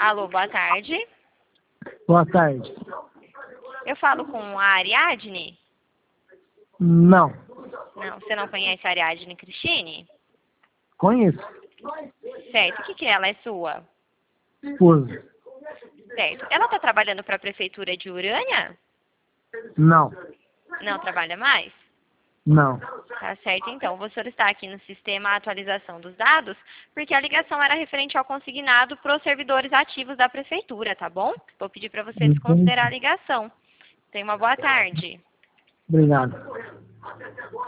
Alô, boa tarde. Boa tarde. Eu falo com a Ariadne? Não. Não, você não conhece a Ariadne Cristine? Conheço. Certo. O que ela é sua? Esposa. Certo. Ela está trabalhando para a Prefeitura de Urânia? Não. Não trabalha mais? Não. Tá certo, então. Vou solicitar aqui no sistema a atualização dos dados, porque a ligação era referente ao consignado para os servidores ativos da Prefeitura, tá bom? Vou pedir para você desconsiderar a ligação. Tenha uma boa tarde. Obrigado.